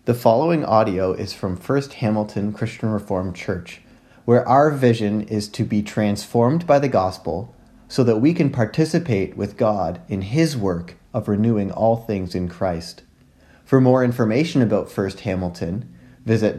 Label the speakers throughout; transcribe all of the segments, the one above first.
Speaker 1: The following audio is from First Hamilton Christian Reformed Church, where our vision is to be transformed by the gospel so that we can participate with God in His work of renewing all things in Christ. For more information about First Hamilton, visit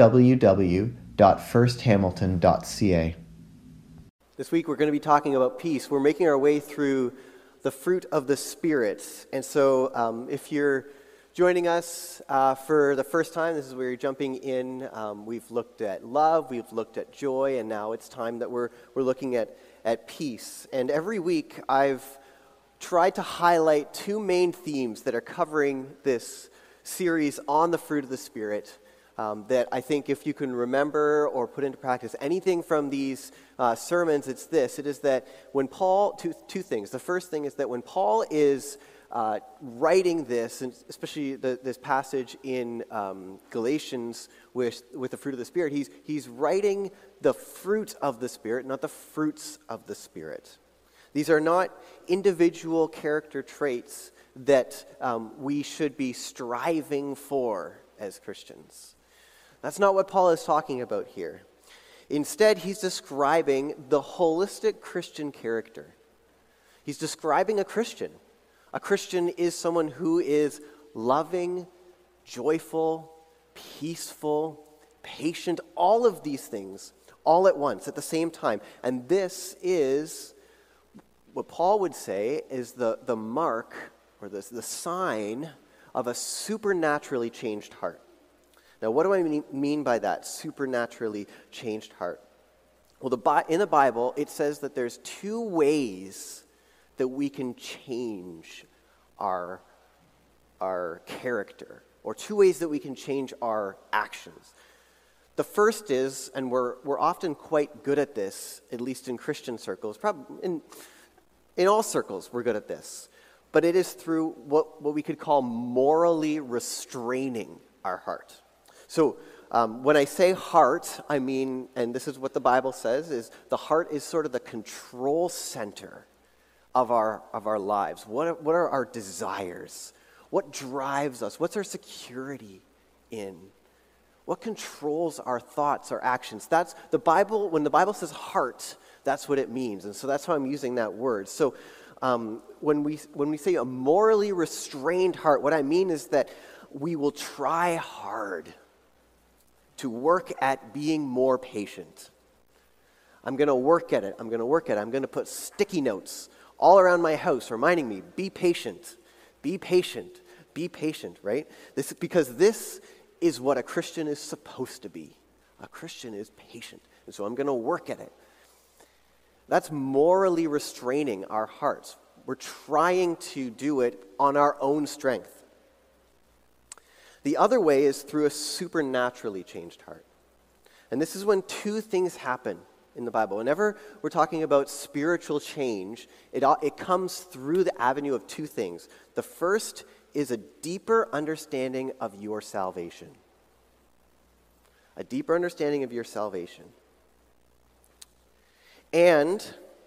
Speaker 1: www.firsthamilton.ca.
Speaker 2: This week we're going to be talking about peace. We're making our way through the fruit of the Spirit. And so if you're joining us for the first time, this is where you're jumping in. We've looked at love, we've looked at joy, and now it's time that we're looking at peace. And every week I've tried to highlight two main themes that are covering this series on the fruit of the Spirit that I think if you can remember or put into practice anything from these sermons, it's this. It is that when Paul, two things. The first thing is that when Paul is writing this, and especially this passage in Galatians with the fruit of the Spirit, he's writing the fruit of the Spirit, not the fruits of the Spirit. These are not individual character traits that we should be striving for as Christians. That's not what Paul is talking about here. Instead, he's describing the holistic Christian character. He's describing a Christian. A Christian is someone who is loving, joyful, peaceful, patient, all of these things all at once, at the same time. And this is what Paul would say is the mark or the sign of a supernaturally changed heart. Now, what do I mean by that, supernaturally changed heart? Well, in the Bible, it says that there's two ways that we can change our character, or two ways that we can change our actions. The first is, and we're often quite good at this, at least in Christian circles, probably in all circles we're good at this, but it is through what we could call morally restraining our heart. So when I say heart, I mean, and this is what the Bible says, is the heart is sort of the control center of our lives. What are our desires? What drives us? What's our security in? What controls our thoughts, our actions? That's the Bible. When the Bible says heart, that's what it means, and so that's how I'm using that word. So when we say a morally restrained heart, what I mean is that we will try hard to work at being more patient. I'm going to work at it. I'm going to put sticky notes all around my house reminding me, be patient, be patient, be patient, right? Because this is what a Christian is supposed to be. A Christian is patient, and so I'm going to work at it. That's morally restraining our hearts. We're trying to do it on our own strength. The other way is through a supernaturally changed heart. And this is when two things happen in the Bible. Whenever we're talking about spiritual change, it comes through the avenue of two things. The first is a deeper understanding of your salvation. A deeper understanding of your salvation. And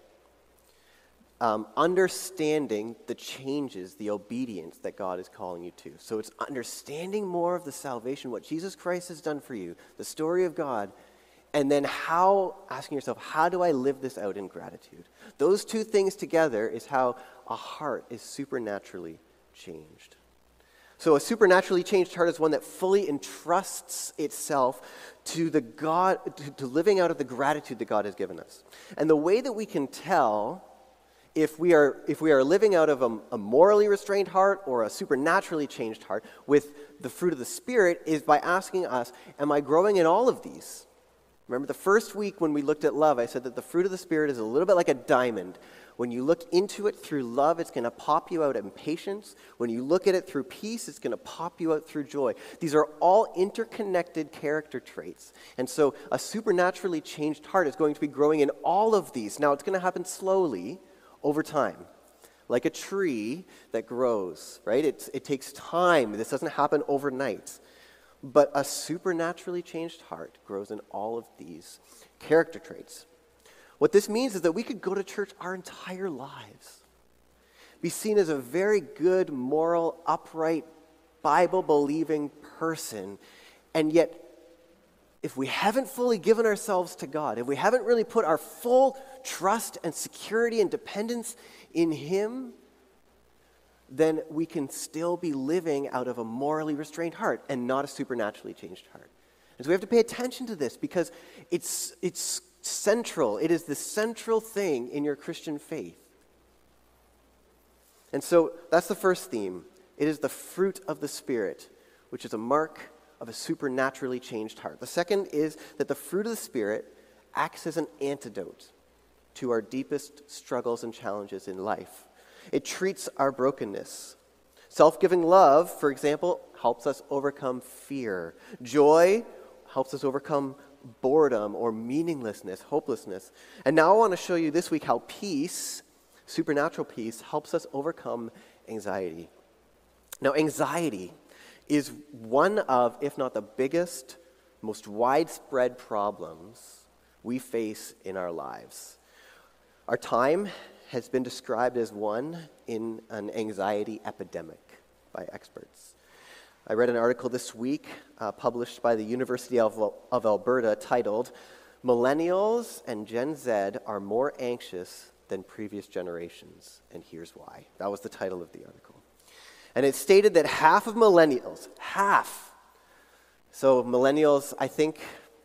Speaker 2: understanding the changes, the obedience that God is calling you to. So it's understanding more of the salvation, what Jesus Christ has done for you, the story of God, and then asking yourself, how do I live this out in gratitude? Those two things together is how a heart is supernaturally changed. So a supernaturally changed heart is one that fully entrusts itself to to living out of the gratitude that God has given us. And the way that we can tell if we are living out of a morally restrained heart or a supernaturally changed heart with the fruit of the Spirit is by asking us, am I growing in all of these? Remember the first week when we looked at love, I said that the fruit of the Spirit is a little bit like a diamond. When you look into it through love, it's going to pop you out in patience. When you look at it through peace, it's going to pop you out through joy. These are all interconnected character traits. And so a supernaturally changed heart is going to be growing in all of these. Now, it's going to happen slowly over time, like a tree that grows, right? It takes time. This doesn't happen overnight. But a supernaturally changed heart grows in all of these character traits. What this means is that we could go to church our entire lives, be seen as a very good, moral, upright Bible-believing person. And yet, if we haven't fully given ourselves to God, if we haven't really put our full trust and security and dependence in Him, then we can still be living out of a morally restrained heart and not a supernaturally changed heart. And so we have to pay attention to this because it's central. It is the central thing in your Christian faith. And so that's the first theme. It is the fruit of the Spirit, which is a mark of a supernaturally changed heart. The second is that the fruit of the Spirit acts as an antidote to our deepest struggles and challenges in life. It treats our brokenness. Self-giving love, for example, helps us overcome fear. Joy helps us overcome boredom or meaninglessness, hopelessness. And now I want to show you this week how peace, supernatural peace, helps us overcome anxiety. Now, anxiety is one of, if not the biggest, most widespread problems we face in our lives. Our time has been described as one in an anxiety epidemic by experts. I read an article this week published by the University of Alberta titled, "Millennials and Gen Z are more anxious than previous generations, and here's why." That was the title of the article. And it stated that half of millennials, so millennials, I think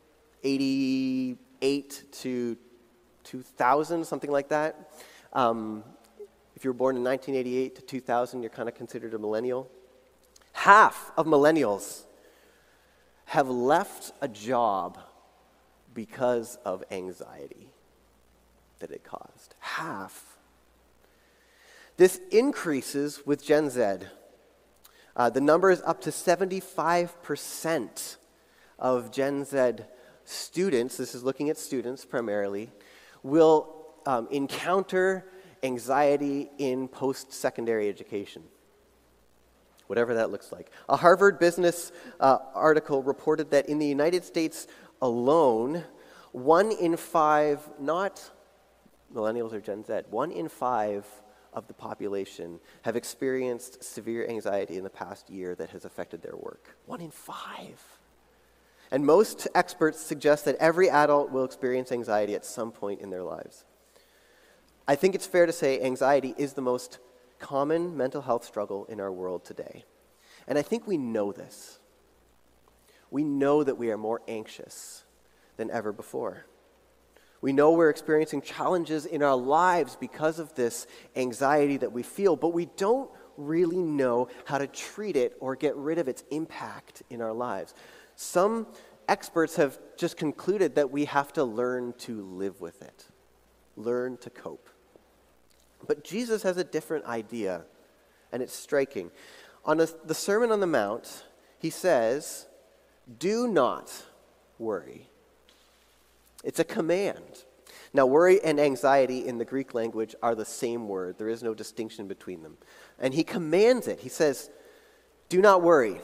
Speaker 2: 88 to 2000, something like that. If you were born in 1988 to 2000, you're kind of considered a millennial. Half of millennials have left a job because of anxiety that it caused. Half. This increases with Gen Z. The number is up to 75% of Gen Z students, this is looking at students primarily, will encounter anxiety in post-secondary education, whatever that looks like. A Harvard Business article reported that in the United States alone, 1 in 5, not millennials or Gen Z, 1 in 5 of the population have experienced severe anxiety in the past year that has affected their work. 1 in 5. And most experts suggest that every adult will experience anxiety at some point in their lives. I think it's fair to say anxiety is the most common mental health struggle in our world today. And I think we know this. We know that we are more anxious than ever before. We know we're experiencing challenges in our lives because of this anxiety that we feel, but we don't really know how to treat it or get rid of its impact in our lives. Some experts have just concluded that we have to learn to live with it, learn to cope. But Jesus has a different idea, and it's striking. On the Sermon on the Mount, he says, "Do not worry." It's a command. Now, worry and anxiety in the Greek language are the same word. There is no distinction between them. And he commands it. He says, "Do not worry."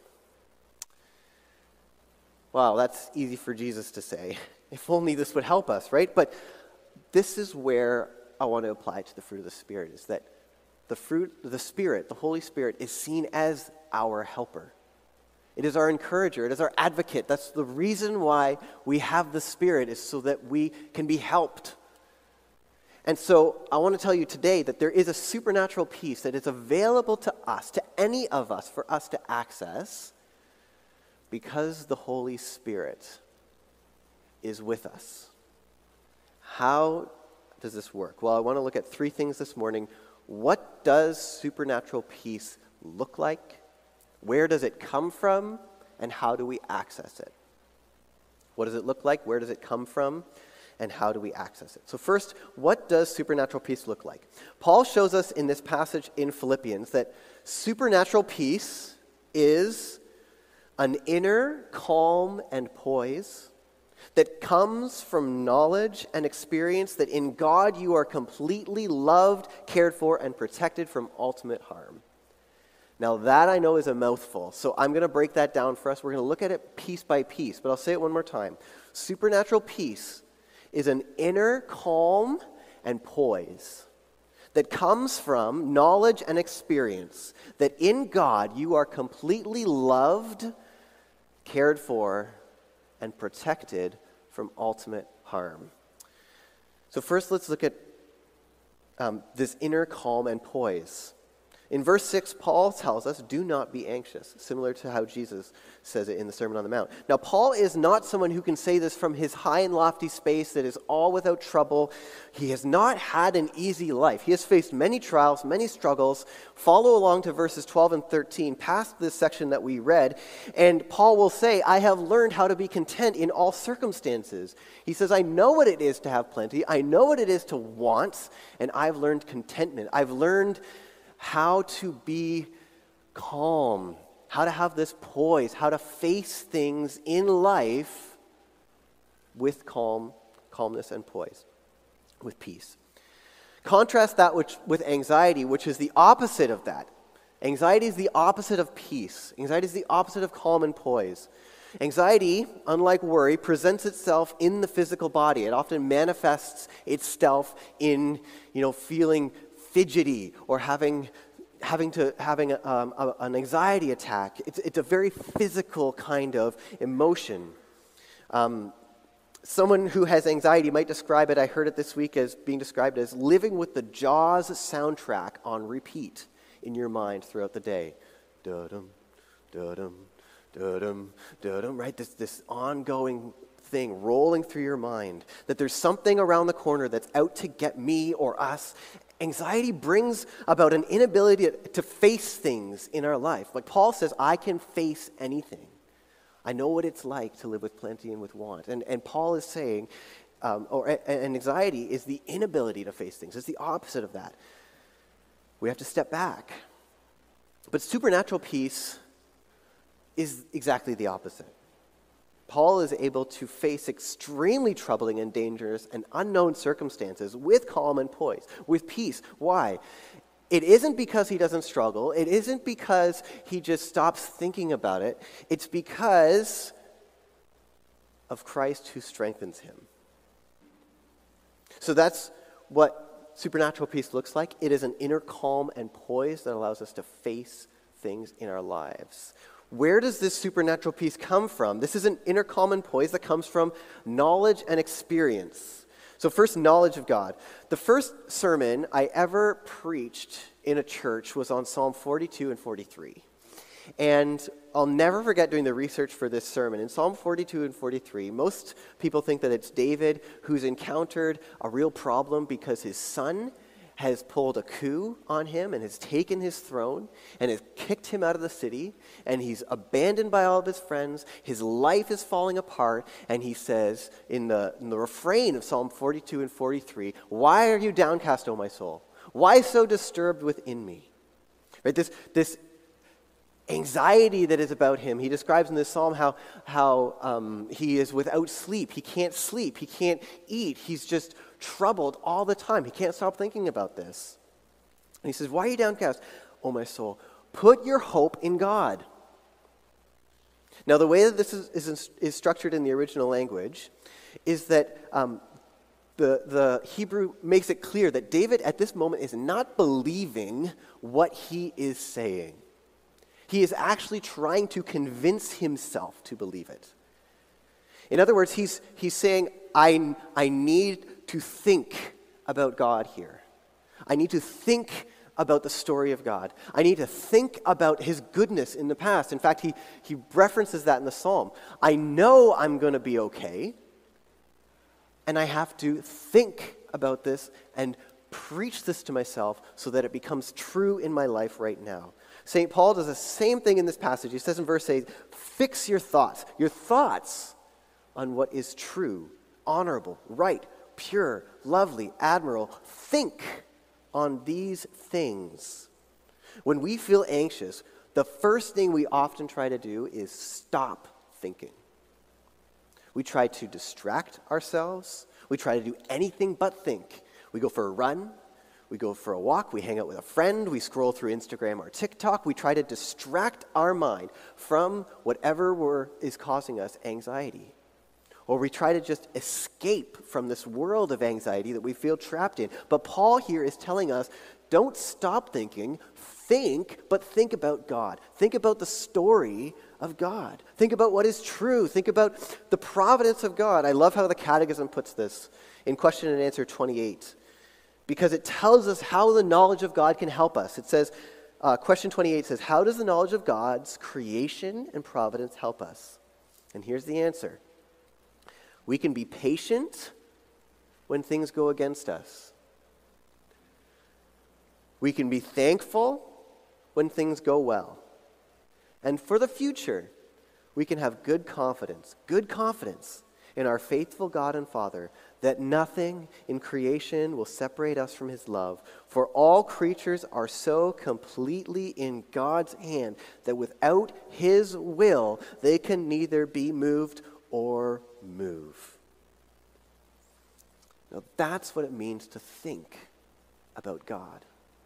Speaker 2: Wow, that's easy for Jesus to say. If only this would help us, right? But this is where I want to apply to the fruit of the Spirit, is that the fruit of the Spirit, the Holy Spirit, is seen as our helper. It is our encourager. It is our advocate. That's the reason why we have the Spirit, is so that we can be helped. And so I want to tell you today that there is a supernatural peace that is available to us, to any of us, for us to access, because the Holy Spirit is with us. How does this work? Well, I want to look at 3 things this morning. What does supernatural peace look like? Where does it come from? And how do we access it? What does it look like? Where does it come from? And how do we access it? So first, what does supernatural peace look like? Paul shows us in this passage in Philippians that supernatural peace is an inner calm and poise that comes from knowledge and experience that in God you are completely loved, cared for, and protected from ultimate harm. Now that I know is a mouthful, so I'm going to break that down for us. We're going to look at it piece by piece, but I'll say it one more time. Supernatural peace is an inner calm and poise that comes from knowledge and experience that in God you are completely loved, cared for, and protected from ultimate harm. So first, let's look at this inner calm and poise. In verse 6, Paul tells us, do not be anxious, similar to how Jesus says it in the Sermon on the Mount. Now, Paul is not someone who can say this from his high and lofty space that is all without trouble. He has not had an easy life. He has faced many trials, many struggles. Follow along to verses 12 and 13, past this section that we read, and Paul will say, I have learned how to be content in all circumstances. He says, I know what it is to have plenty. I know what it is to want, and I've learned contentment. I've learned how to be calm, how to have this poise, how to face things in life with calmness and poise, with peace. Contrast that with anxiety, which is the opposite of that. Anxiety is the opposite of peace. Anxiety is the opposite of calm and poise. Anxiety, unlike worry, presents itself in the physical body. It often manifests itself in, feeling fidgety or having an anxiety attack. It's a very physical kind of emotion. Someone who has anxiety might describe it, I heard it this week, as being described as living with the Jaws soundtrack on repeat in your mind throughout the day. Da-dum, da-dum, da-dum, da-dum, right? This ongoing thing rolling through your mind, that there's something around the corner that's out to get me or us. Anxiety brings about an inability to face things in our life. Like Paul says, I can face anything. I know what it's like to live with plenty and with want. And Paul is saying, anxiety is the inability to face things. It's the opposite of that. We have to step back. But supernatural peace is exactly the opposite. Paul is able to face extremely troubling and dangerous and unknown circumstances with calm and poise, with peace. Why? It isn't because he doesn't struggle. It isn't because he just stops thinking about it. It's because of Christ who strengthens him. So that's what supernatural peace looks like. It is an inner calm and poise that allows us to face things in our lives. Where does this supernatural peace come from? This is an inner calm and poise that comes from knowledge and experience. So first, knowledge of God. The first sermon I ever preached in a church was on Psalm 42 and 43. And I'll never forget doing the research for this sermon. In Psalm 42 and 43, most people think that it's David who's encountered a real problem because his son has pulled a coup on him and has taken his throne and has kicked him out of the city, and he's abandoned by all of his friends. His life is falling apart, and he says in the refrain of Psalm 42 and 43, "Why are you downcast, O my soul? Why so disturbed within me?" Right? This anxiety that is about him. He describes in this psalm how he is without sleep. He can't sleep. He can't eat. He's just troubled all the time. He can't stop thinking about this. And he says, "Why are you downcast, O my soul? Put your hope in God." Now, the way that this is structured in the original language is that the Hebrew makes it clear that David at this moment is not believing what he is saying. He is actually trying to convince himself to believe it. In other words, he's saying, I need to think about God here. I need to think about the story of God. I need to think about his goodness in the past. In fact, he references that in the psalm. I know I'm going to be okay, and I have to think about this and preach this to myself so that it becomes true in my life right now. St. Paul does the same thing in this passage. He says in verse 8, fix your thoughts on what is true, honorable, right, pure, lovely, admirable. Think on these things. When we feel anxious, the first thing we often try to do is stop thinking. We try to distract ourselves. We try to do anything but think. We go for a run. We go for a walk. We hang out with a friend. We scroll through Instagram or TikTok. We try to distract our mind from whatever is causing us anxiety. or we try to just escape from this world of anxiety that we feel trapped in. But Paul here is telling us, don't stop thinking, but think about God. Think about the story of God. Think about what is true. Think about the providence of God. I love how the Catechism puts this in question and answer 28, because it tells us how the knowledge of God can help us. It says, question 28 says, how does the knowledge of God's creation and providence help us? And here's the answer. We can be patient when things go against us. We can be thankful when things go well. And for the future, we can have good confidence in our faithful God and Father, that nothing in creation will separate us from his love. For all creatures are so completely in God's hand that without his will, they can neither be moved or move. Now that's what it means to think about God.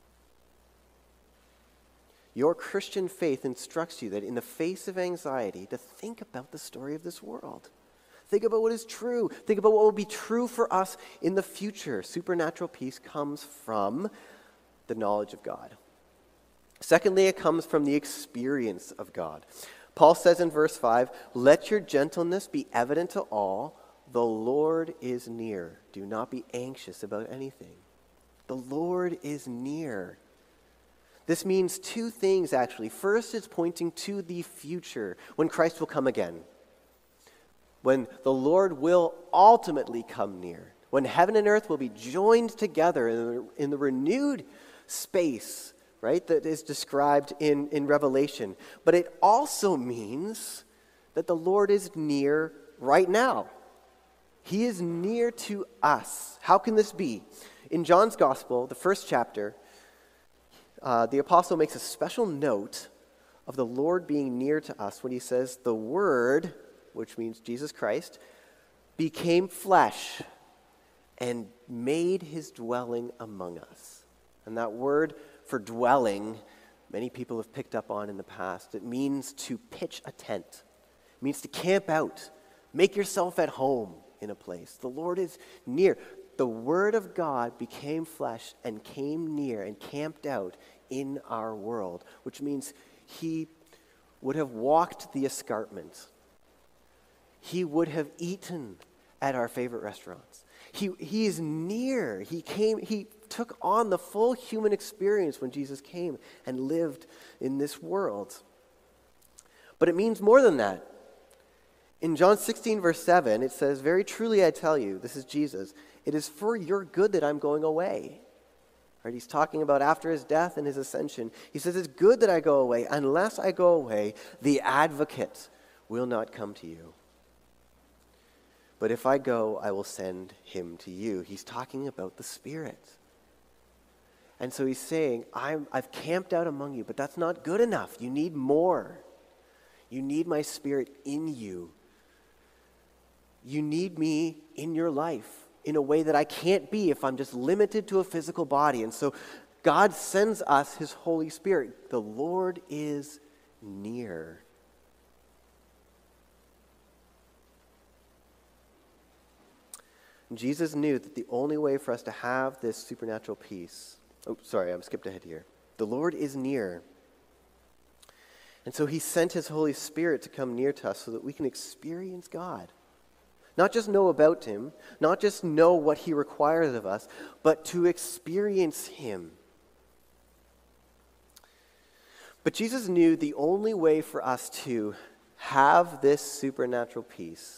Speaker 2: Your Christian faith instructs you that in the face of anxiety, to think about the story of this world. Think about what is true. Think about what will be true for us in the future. Supernatural peace comes from the knowledge of God. Secondly, it comes from the experience of God. Paul says in verse 5, let your gentleness be evident to all. The Lord is near. Do not be anxious about anything. The Lord is near. This means two things, actually. First, it's pointing to the future, when Christ will come again. When the Lord will ultimately come near. When heaven and earth will be joined together in the renewed space, right, that is described in Revelation. But it also means that the Lord is near right now. He is near to us. How can this be? In John's Gospel, the first chapter, the apostle makes a special note of the Lord being near to us when he says, the Word, which means Jesus Christ, became flesh and made his dwelling among us. And that word for dwelling, many people have picked up on in the past. It means to pitch a tent. It means to camp out. Make yourself at home in a place. The Lord is near. The Word of God became flesh and came near and camped out in our world, which means he would have walked the escarpment. He would have eaten at our favorite restaurants. He is near. He took on the full human experience when Jesus came and lived in this world. But it means more than that. In John 16, verse 7, it says, very truly I tell you, this is Jesus, it is for your good that I'm going away. Right? He's talking about after his death and his ascension. He says, it's good that I go away. Unless I go away, the advocate will not come to you. But if I go, I will send him to you. He's talking about the Spirit. And so he's saying, I've camped out among you, but that's not good enough. You need more. You need my Spirit in you. You need me in your life in a way that I can't be if I'm just limited to a physical body. And so God sends us his Holy Spirit. The Lord is near. Jesus knew that the only way for us to have this supernatural peace, I'm skipped ahead here. The Lord is near. And so he sent his Holy Spirit to come near to us so that we can experience God. Not just know about him, not just know what he requires of us, but to experience him. But Jesus knew the only way for us to have this supernatural peace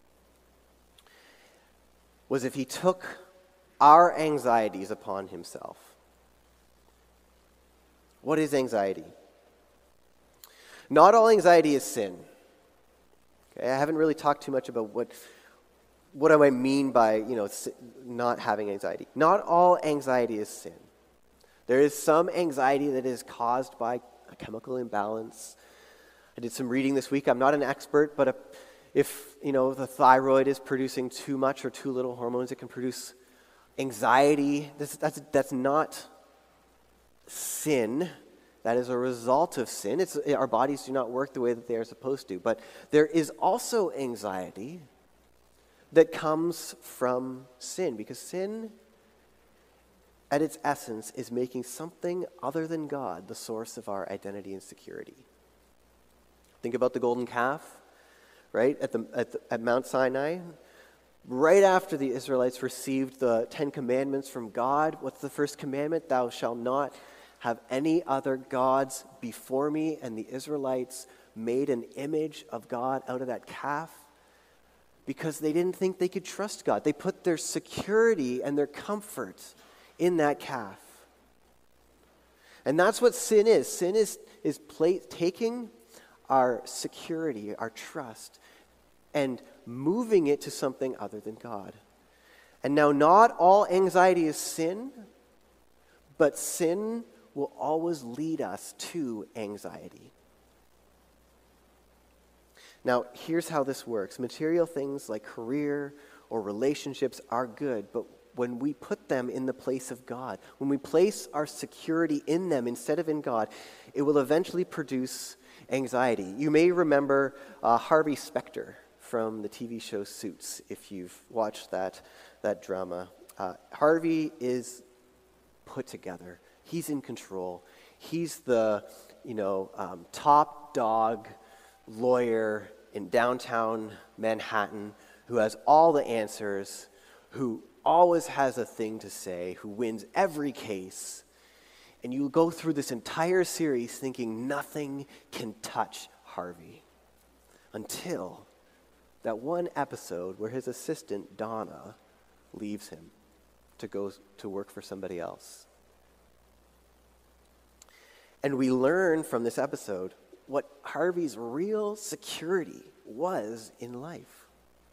Speaker 2: was if he took our anxieties upon himself. What is anxiety? Not all anxiety is sin. Okay, I haven't really talked too much about what do I mean by, not having anxiety. Not all anxiety is sin. There is some anxiety that is caused by a chemical imbalance. I did some reading this week. I'm not an expert, but if the thyroid is producing too much or too little hormones, it can produce anxiety. That's not sin. That is a result of sin. Our bodies do not work the way that they are supposed to. But there is also anxiety that comes from sin, because sin, at its essence, is making something other than God the source of our identity and security. Think about the golden calf, right, at Mount Sinai. Right after the Israelites received the 10 Commandments from God, what's the first commandment? Thou shalt not have any other gods before me. And the Israelites made an image of God out of that calf because they didn't think they could trust God. They put their security and their comfort in that calf. And that's what sin is. Sin is taking our security, our trust, and moving it to something other than God. And now, not all anxiety is sin, but sin will always lead us to anxiety. Now, here's how this works. Material things like career or relationships are good, but when we put them in the place of God, when we place our security in them instead of in God, it will eventually produce anxiety. You may remember Harvey Specter from the TV show Suits, if you've watched that drama. Harvey is put together. He's in control. He's the top dog lawyer in downtown Manhattan who has all the answers, who always has a thing to say, who wins every case. And you go through this entire series thinking nothing can touch Harvey until that one episode where his assistant, Donna, leaves him to go to work for somebody else. And we learn from this episode what Harvey's real security was in life.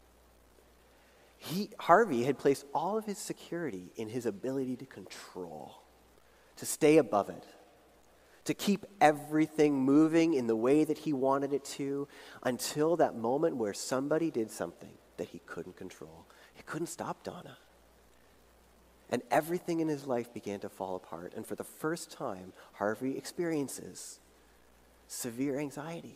Speaker 2: Harvey had placed all of his security in his ability to control, to stay above it, to keep everything moving in the way that he wanted it to, until that moment where somebody did something that he couldn't control. He couldn't stop Donna. And everything in his life began to fall apart. And for the first time, Harvey experiences severe anxiety.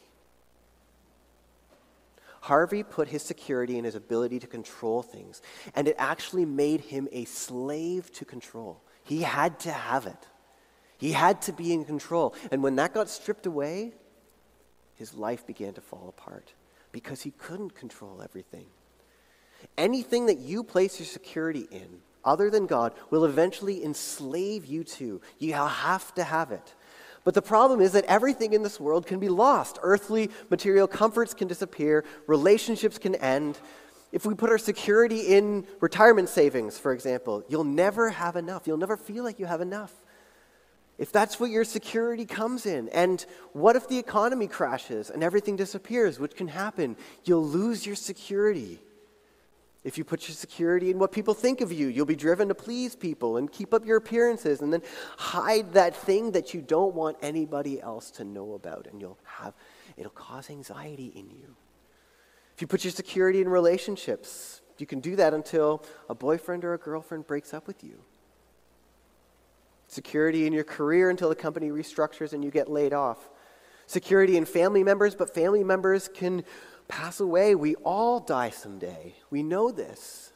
Speaker 2: Harvey put his security in his ability to control things, and it actually made him a slave to control. He had to have it. He had to be in control. And when that got stripped away, his life began to fall apart because he couldn't control everything. Anything that you place your security in, other than God, will eventually enslave you to. You have to have it. But the problem is that everything in this world can be lost. Earthly, material comforts can disappear. Relationships can end. If we put our security in retirement savings, for example, you'll never have enough. You'll never feel like you have enough. If that's what your security comes in. And what if the economy crashes and everything disappears, which can happen? You'll lose your security. If you put your security in what people think of you, you'll be driven to please people and keep up your appearances and then hide that thing that you don't want anybody else to know about, and it'll cause anxiety in you. If you put your security in relationships, you can do that until a boyfriend or a girlfriend breaks up with you. Security in your career until the company restructures and you get laid off. Security in family members, but family members can pass away. We all die someday. We know this.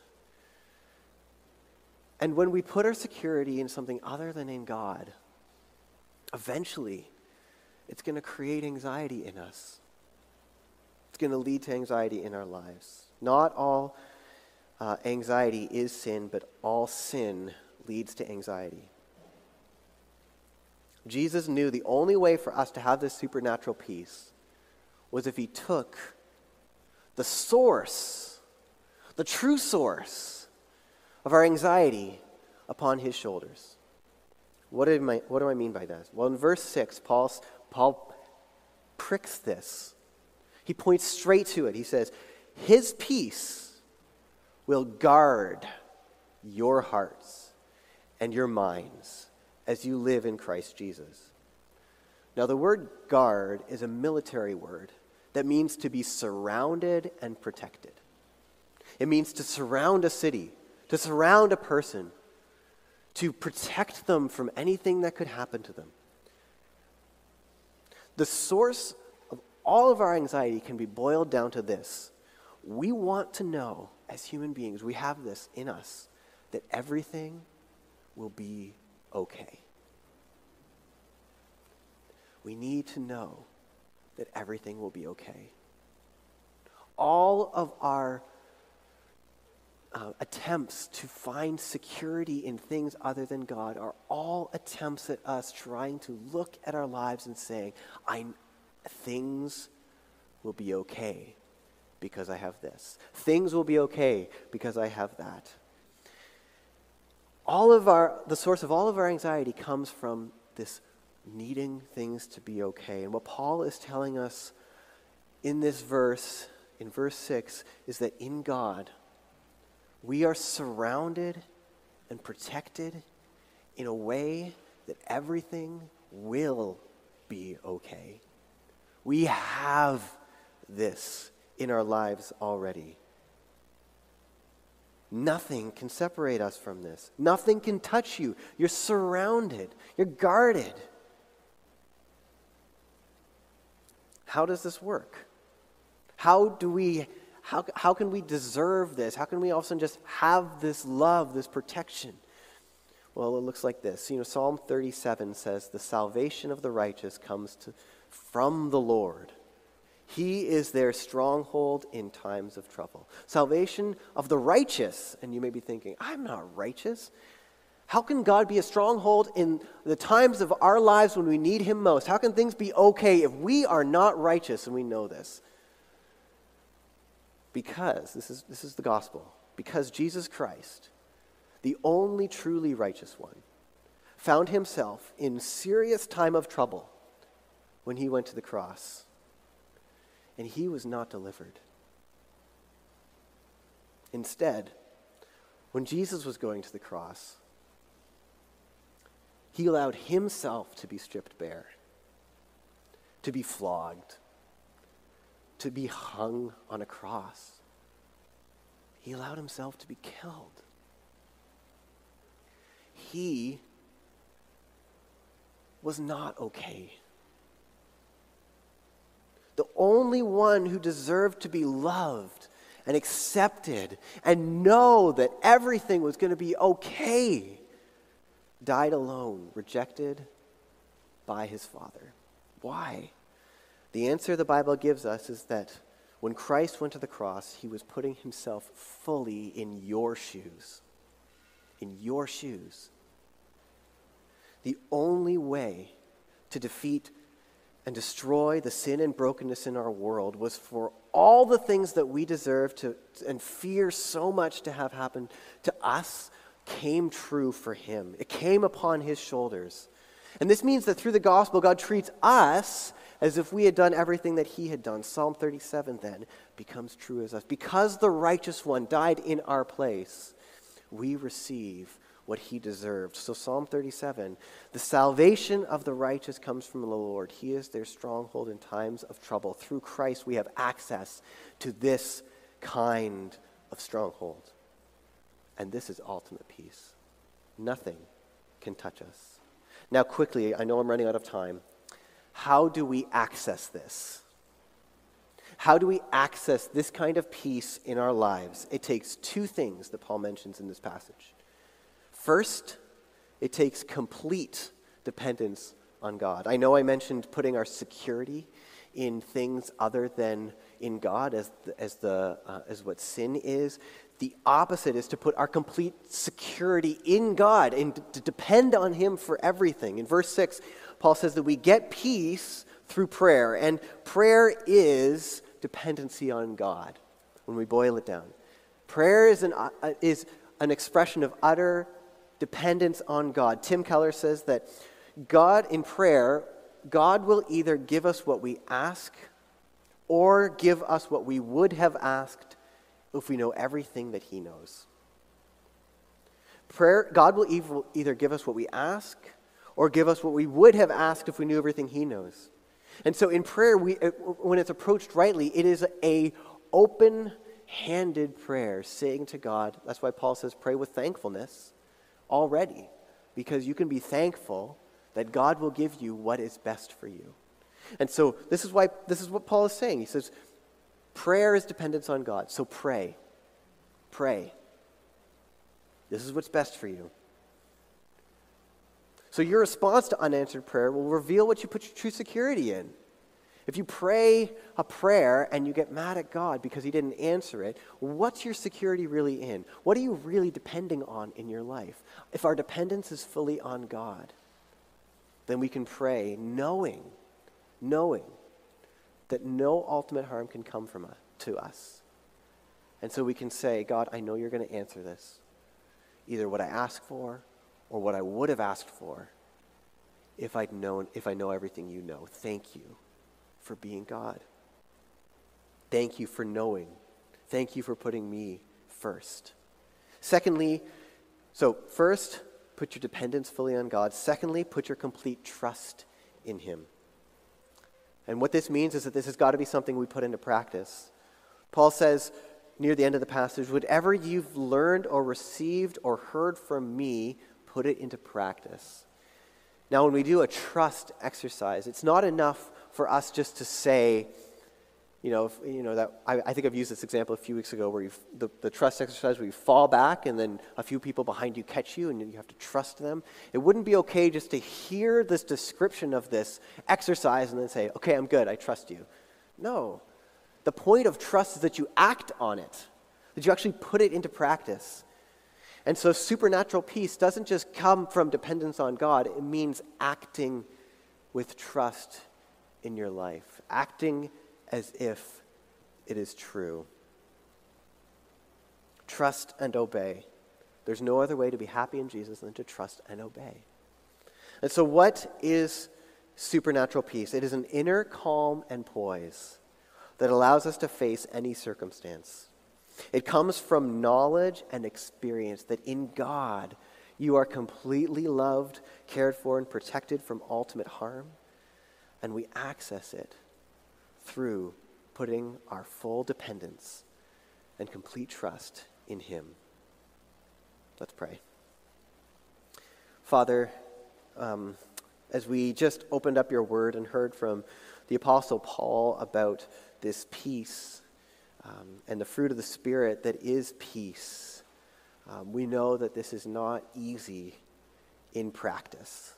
Speaker 2: And when we put our security in something other than in God, eventually it's going to create anxiety in us. It's going to lead to anxiety in our lives. Not all anxiety is sin, but all sin leads to anxiety. Jesus knew the only way for us to have this supernatural peace was if he took the source, the true source of our anxiety upon his shoulders. What do I mean by that? Well, in verse 6, Paul pricks this. He points straight to it. He says, his peace will guard your hearts and your minds as you live in Christ Jesus. Now, the word guard is a military word that means to be surrounded and protected. It means to surround a city, to surround a person, to protect them from anything that could happen to them. The source of all of our anxiety can be boiled down to this. We want to know as human beings, we have this in us, that everything will be okay. We need to know that everything will be okay. All of our attempts to find security in things other than God are all attempts at us trying to look at our lives and saying, things will be okay because I have this. Things will be okay because I have that. The source of all of our anxiety comes from this needing things to be okay. And what Paul is telling us in this verse, in verse 6, is that in God, we are surrounded and protected in a way that everything will be okay. We have this in our lives already. Nothing can separate us from this. Nothing can touch you. You're surrounded. You're guarded. How does this work? How can we deserve this? How can we all of a sudden just have this love, this protection? Well, it looks like this. Psalm 37 says, the salvation of the righteous comes from the Lord. He is their stronghold in times of trouble. Salvation of the righteous. And you may be thinking, I'm not righteous. How can God be a stronghold in the times of our lives when we need him most? How can things be okay if we are not righteous and we know this? Because, this is the gospel, because Jesus Christ, the only truly righteous one, found himself in serious time of trouble when he went to the cross. And he was not delivered. Instead, when Jesus was going to the cross, he allowed himself to be stripped bare, to be flogged, to be hung on a cross. He allowed himself to be killed. He was not okay. The only one who deserved to be loved and accepted and know that everything was going to be okay died alone, rejected by his Father. Why? The answer the Bible gives us is that when Christ went to the cross, he was putting himself fully in your shoes. In your shoes. The only way to defeat and destroy the sin and brokenness in our world was for all the things that we deserve to and fear so much to have happened to us came true for him. It came upon his shoulders. And this means that through the gospel, God treats us as if we had done everything that he had done. Psalm 37 then becomes true as us. Because the righteous one died in our place, we receive what he deserved. So Psalm 37, the salvation of the righteous comes from the Lord. He is their stronghold in times of trouble. Through Christ, we have access to this kind of stronghold. And this is ultimate peace. Nothing can touch us. Now quickly, I know I'm running out of time. How do we access this? How do we access this kind of peace in our lives? It takes two things that Paul mentions in this passage. First, it takes complete dependence on God. I know I mentioned putting our security in things other than in God as what sin is. The opposite is to put our complete security in God and to depend on him for everything. In verse 6, Paul says that we get peace through prayer, and prayer is dependency on God when we boil it down. Prayer is an expression of utter dependence on God. Tim Keller says that in prayer, God will either give us what we ask or give us what we would have asked if we know everything that he knows. God will either give us what we ask or give us what we would have asked if we knew everything he knows. And so in prayer, when it's approached rightly, it is a open-handed prayer, saying to God, that's why Paul says pray with thankfulness already, because you can be thankful that God will give you what is best for you. And so this is what Paul is saying. He says prayer is dependence on God, so pray. Pray. This is what's best for you. So your response to unanswered prayer will reveal what you put your true security in. If you pray a prayer and you get mad at God because he didn't answer it, what's your security really in? What are you really depending on in your life? If our dependence is fully on God, then we can pray knowing that no ultimate harm can come to us. And so we can say, God, I know you're going to answer this. Either what I ask for or what I would have asked for if I know everything you know. Thank you for being God. Thank you for knowing. Thank you for putting me first. Secondly, so first, put your dependence fully on God. Secondly, put your complete trust in him. And what this means is that this has got to be something we put into practice. Paul says near the end of the passage, whatever you've learned or received or heard from me, put it into practice. Now, when we do a trust exercise, it's not enough for us just to say, I think I've used this example a few weeks ago where the trust exercise where you fall back and then a few people behind you catch you and you have to trust them. It wouldn't be okay just to hear this description of this exercise and then say, okay, I'm good, I trust you. No. The point of trust is that you act on it, that you actually put it into practice. And so supernatural peace doesn't just come from dependence on God. It means acting with trust in your life, acting as if it is true. Trust and obey. There's no other way to be happy in Jesus than to trust and obey. And so what is supernatural peace? It is an inner calm and poise that allows us to face any circumstance. It comes from knowledge and experience that in God you are completely loved, cared for, and protected from ultimate harm. And we access it through putting our full dependence and complete trust in him. Let's pray. Father, as we just opened up your word and heard from the Apostle Paul about this peace and the fruit of the Spirit that is peace, we know that this is not easy in practice.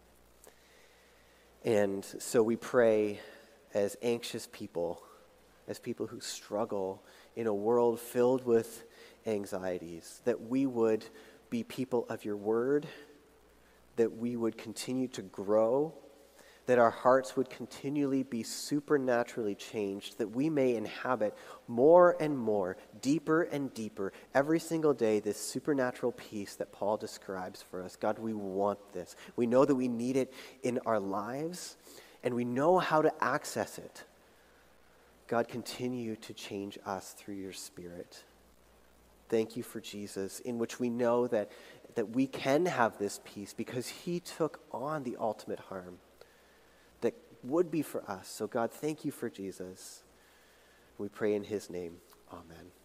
Speaker 2: And so we pray as anxious people, as people who struggle in a world filled with anxieties, that we would be people of your word, that we would continue to grow, that our hearts would continually be supernaturally changed, that we may inhabit more and more, deeper and deeper, every single day, this supernatural peace that Paul describes for us. God, we want this. We know that we need it in our lives, and we know how to access it. God, continue to change us through your Spirit. Thank you for Jesus, in which we know that we can have this peace because he took on the ultimate harm that would be for us. So God, thank you for Jesus. We pray in his name. Amen.